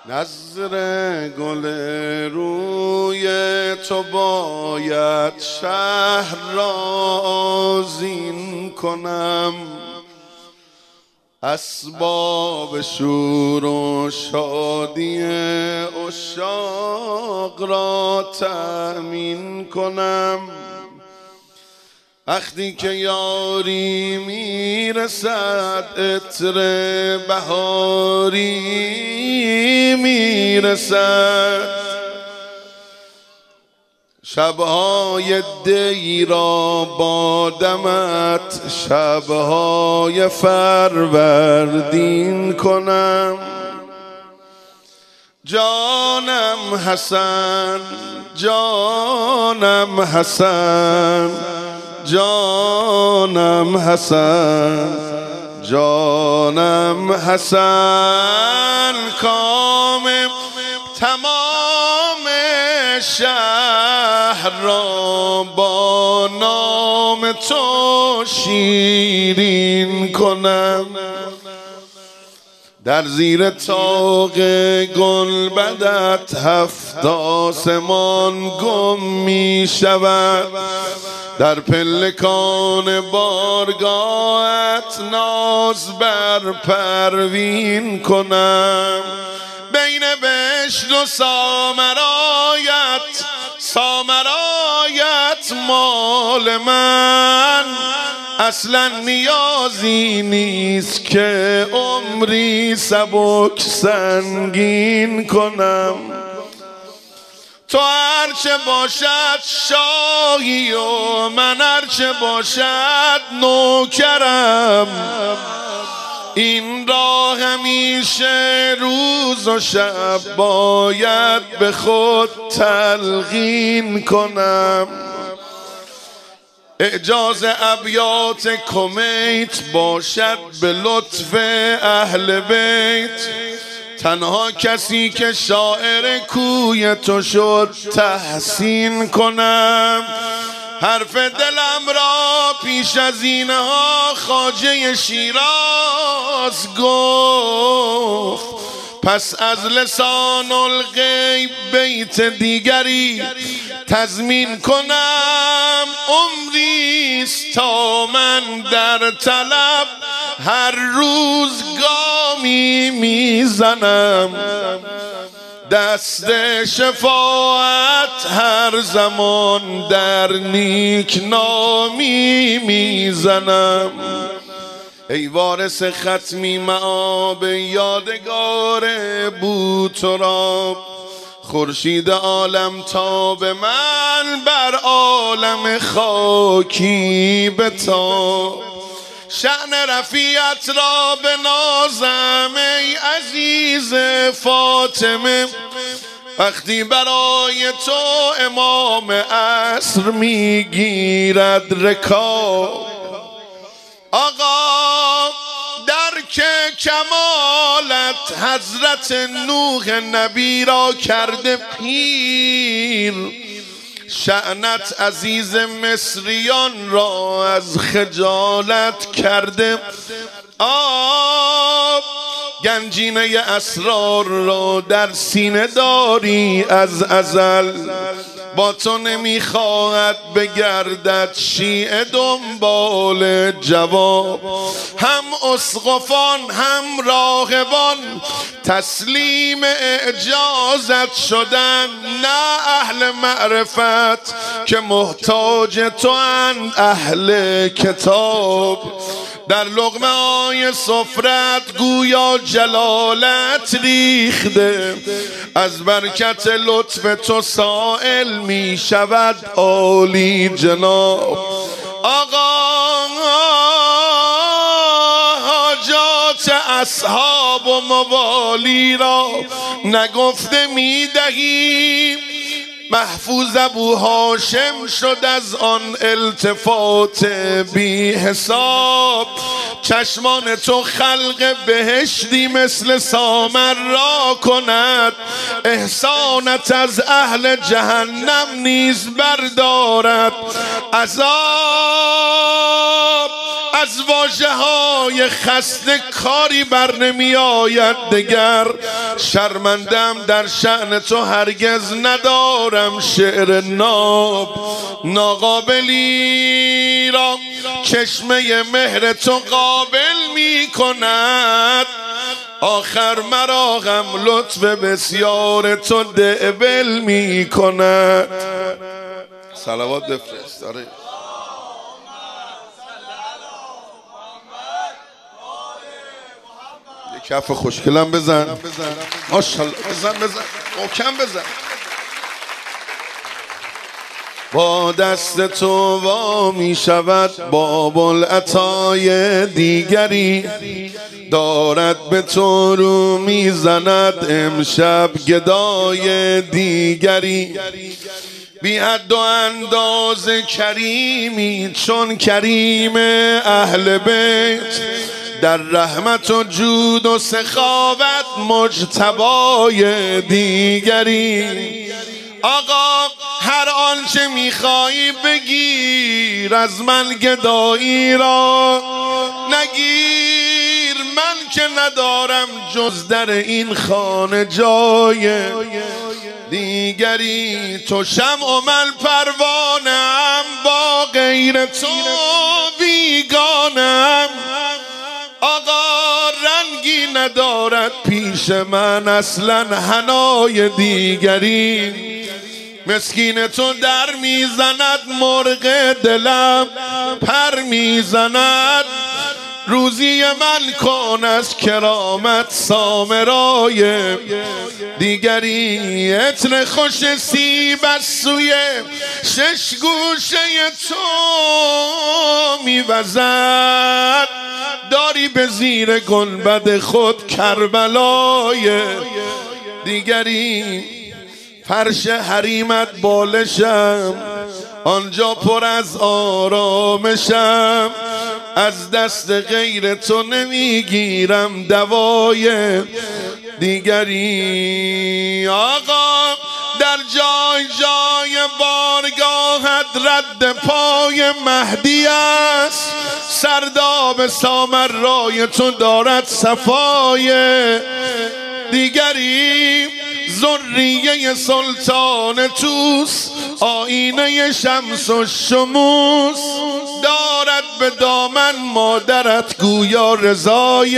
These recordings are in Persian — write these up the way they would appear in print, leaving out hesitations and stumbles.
نظر گل روی تو باید شهر را آذین کنم، اسباب شور و شادی عشاق را تأمین کنم. وقتی که یاری میرسد عطر بهاری میرسد، شبهای دی را با دمت شبهای فروردین کنم. جانم حسن جانم حسن جانم حسن جانم حسن، کام تمام شهر را با نام تو شیرین کنم. در زیر طاق گلبدت هفت آسمان گم می شود، در پلکان بارگاهت ناز بر پروین کنم. بین بهشت و سامرایت مال من، اصلا نیازی نیست که عمری سبک سنگین کنم. تو هرچه باشد شاهی و من هرچه باشد نوکرم، این را همیشه روز و شب باید به خود تلقین کنم. اعجاز ابیات کمیت باشد به لطف اهل بیت، تنها کسی که شاعر کوی تو شد تحسین کنم. حرف دلم را پیش از اینها خواجه شیراز گفت، پس از لسان الغیب بیت دیگری تضمین کنم. عمریست تا من در طلب هر روز گامی میزنم، دست شفاعت هر زمان در نیک نامی میزنم. ای وارث ختمی معاب یادگار بوتراب، خورشید عالم تاب من بر عالم خاکی بتاب. شأن رفیعت را به نازم ای عزیز فاطمه، وقتی برای تو امام عصر میگیرد رکاب. آقا درک کمالت حضرت نوح نبی را کرده پیر، شأنت عزیز مصریان را از خجالت کرده آب. گنجینه اسرار را در سینه داری از ازل، با تو نمیخواهد بگردد شیعه دنبال جواب. هم اسقفان هم راهبان تسلیم اعجازت شدن، نه اهل معرفت که محتاج تو اند اهل کتاب. در لقمه های سفرت گویا جلالت ریخته، از برکت لطف تو سائل می شود عالی جناب. آقا حاجات اصحاب و موالی را نگفته می دهیم، محفوظ ابو هاشم شد از آن التفات بی حساب. چشمان تو خلق بهشتی مثل سامر را کند، احسانت از اهل جهنم نیز بردارد عذاب. از واژه های خسته کاری بر نمی آید دگر. شرمندم در شأن تو هرگز ندارم شعر ناقابلی را. چشمه مهر تو قابل می کند، آخر مرا غم لطف بسیار تو دعبل می کند. صلوات بفرست. آره یه کف خوشگلم بزن. ماشاءالله بزن محکم بزن. با دست تو وا می شود باب العطای دیگری، دارد به تو رو می زند امشب گدای دیگری. بی حد و انداز کریمی چون کریم اهل بیت، در رحمت و جود و سخاوت مجتبای دیگری. آقا هر آنچه میخوایی بگیر از من گدایی را، نگیر من که ندارم جز در این خانه جای دیگری. تو شمع و من پروانه‌ام، با غیر تو بیگانه‌ام. آقا رنگی ندارد پیش من اصلا حنای دیگری. مسکین تو در میزند مرغ دلم پر میزند، روزی من کن از کرامت سامرای دیگری. عطر خوش سیب از سوی شش گوشه تو میوزد، داری به زیر گنبد خود کربلای دیگری. فرش حریمت بالشم، آنجا پر از آرامشم، از دست غیر تو نمیگیرم دوای دیگری. آقا در جای جای بارگاهت رد پای مهدی است، سرداب سامرای تو دارد صفای دیگری. ذریه سلطان توس، آینه شمس و شموس، دارد به دامن مادرت گویا رضای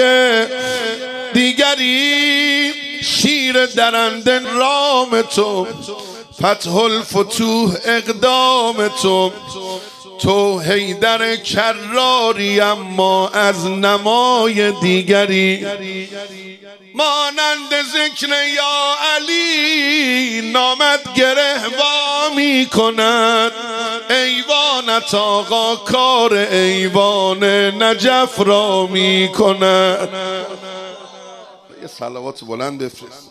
دیگری. شیر درنده رام تو، فتح الفتوح اقدام تو، تو حیدر کراری اما از نمای دیگری. مانند ذکر یا علی نامت گره وا می کند، ایوانت آقا کار ایوان نجف را می کند. یه صلوات بلند بفرست.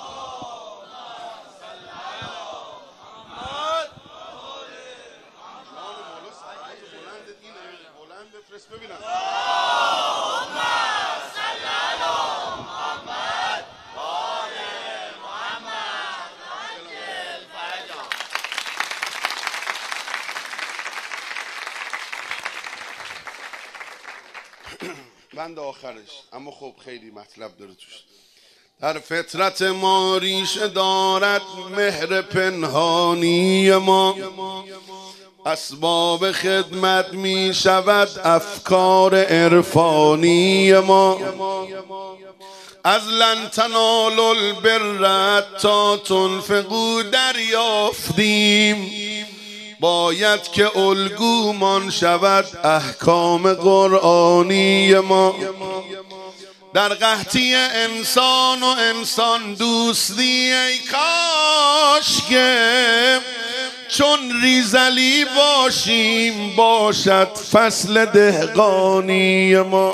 بند آخرش اما خب خیلی مطلب داره توش. در فطرت ما ریشه دارد مهر پنهانی ما، اسباب خدمت می شود افکار عرفانی ما. از لن تنالوا البر حتی تنفقوا دریافتیم، باید که الگومان شود احکام قرآنی ما. در قحطی انسان و انسان دوستی ای کاش که چون ریزلی باشیم باشد فصل دهقانی ما.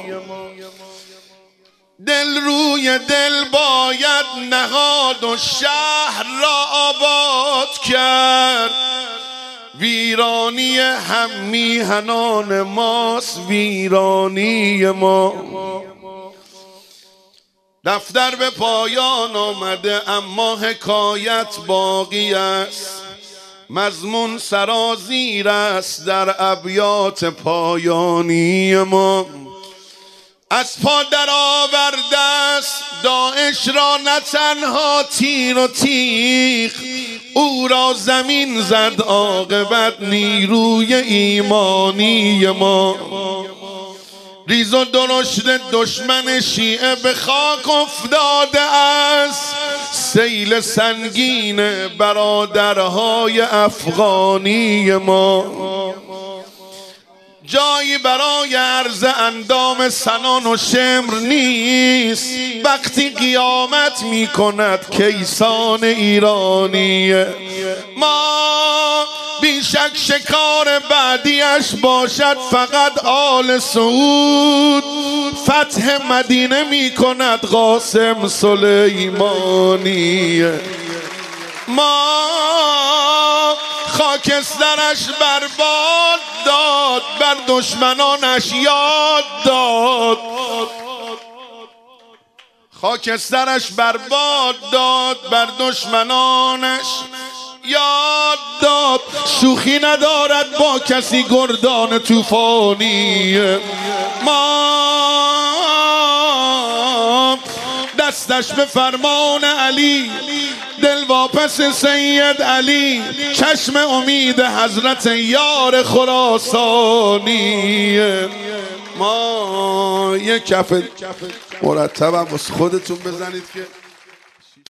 دل روی دل باید نهاد و شهر را آباد کرد، ویرانی هم میهنان ماست ویرانی ما. دفتر به پایان آمده اما حکایت باقی است، مضمون سرازیر است در ابیات پایانی ما. از پا در آورده است داعش را نه تنها تیر و تیغ، او را زمین زد عاقبت نیروی ایمانی ما. ریز و درشت دشمن شیعه به خاک افتاده است، سیل سنگین برادرهای افغانی ما. جایی برای عرض اندام سنان و شمر نیست، وقتی قیامت می کند کیسان ایرانی ما. بیشک شکار بعدیش باشد فقط آل سعود، فتح مدینه می کند قاسم سلیمانی ما. خاکسترش برباد داد بر دشمنانش یاد داد، خاکسترش برباد داد بر دشمنانش یاد داد. شوخی ندارد با کسی گردان طوفانی ما. دستش به فرمان علی، دل واپس سید علی، چشم امید حضرت یار خراسانی ما. یک کف مرتب هم واسه خودتون بزنید که